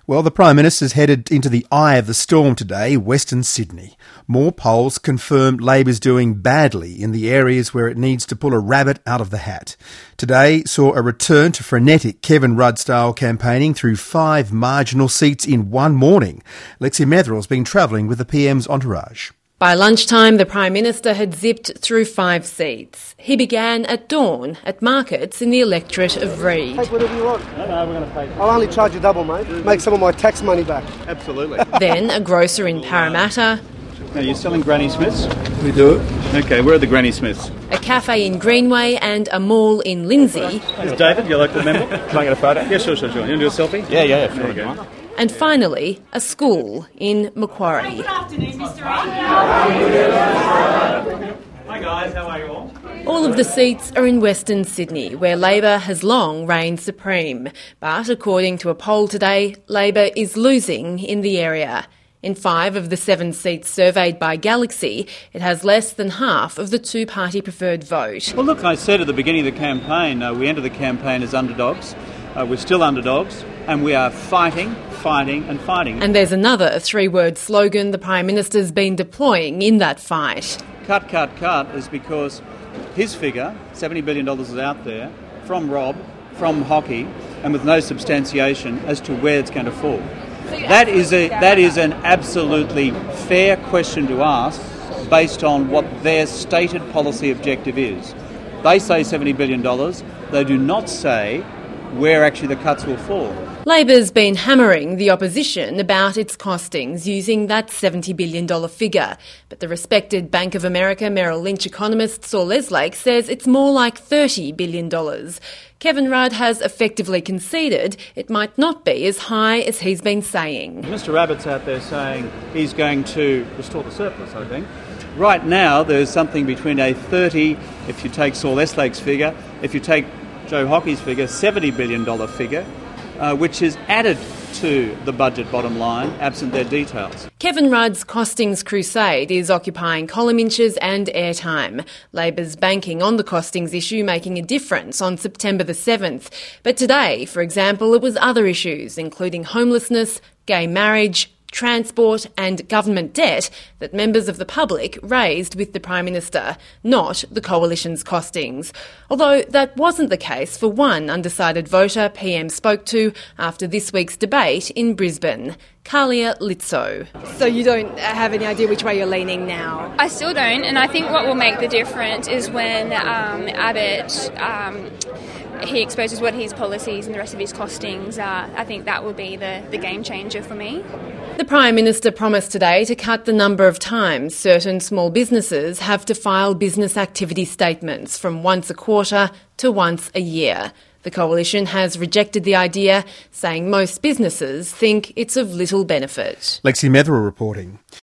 Well, the Prime Minister's headed into the eye of the storm today, Western Sydney. More polls confirm Labor's doing badly in the areas where it needs to pull a rabbit out of the hat. Today saw a return to frenetic Kevin Rudd-style campaigning through 5 marginal seats in one morning. Lexi Metherell's been travelling with the PM's entourage. By lunchtime, the Prime Minister had zipped through 5 seats. He began at dawn at markets in the electorate of Reid. Take whatever you want. No, we're going to pay. I'll only charge you double, mate. Make some of my tax money back. Absolutely. Then a grocer in Parramatta. Now, you're selling Granny Smiths? We do. Okay, where are the Granny Smiths? A cafe in Greenway and a mall in Lindsay. Is David, your local member? Can I get a photo? Yeah, sure. You want to do a selfie? Yeah, sure. There you go. And finally, a school in Macquarie. Good afternoon, Mr. Hi guys, how are you all? All of the seats are in Western Sydney, where Labor has long reigned supreme. But according to a poll today, Labor is losing in the area. In 5 of the 7 seats surveyed by Galaxy, it has less than half of the two-party preferred vote. Well, look, I said at the beginning of the campaign, we entered the campaign as underdogs. We're still underdogs, and we are fighting. And there's another 3-word slogan the Prime Minister's been deploying in that fight. Cut is because his figure, $70 billion, is out there from Rob, from Hockey, and with no substantiation as to where it's going to fall. That is an absolutely fair question to ask based on what their stated policy objective is. They say $70 billion. They do not say where actually the cuts will fall. Labor's been hammering the opposition about its costings using that $70 billion figure. But the respected Bank of America Merrill Lynch economist Saul Eslake says it's more like $30 billion. Kevin Rudd has effectively conceded it might not be as high as he's been saying. Mr Rabbitt's out there saying he's going to restore the surplus, I think. Right now there's something between a 30, if you take Saul Eslake's figure, if you take Joe Hockey's figure, $70 billion figure, which is added to the budget bottom line, absent their details. Kevin Rudd's costings crusade is occupying column inches and airtime. Labor's banking on the costings issue making a difference on September the 7th. But today, for example, it was other issues, including homelessness, gay marriage, transport and government debt that members of the public raised with the Prime Minister, not the Coalition's costings. Although that wasn't the case for one undecided voter PM spoke to after this week's debate in Brisbane, Kalia Litso. So you don't have any idea which way you're leaning now? I still don't, and I think what will make the difference is when Abbott he exposes what his policies and the rest of his costings are. I think that will be the game changer for me. The Prime Minister promised today to cut the number of times certain small businesses have to file business activity statements from once a quarter to once a year. The Coalition has rejected the idea, saying most businesses think it's of little benefit. Lexi Metherell reporting.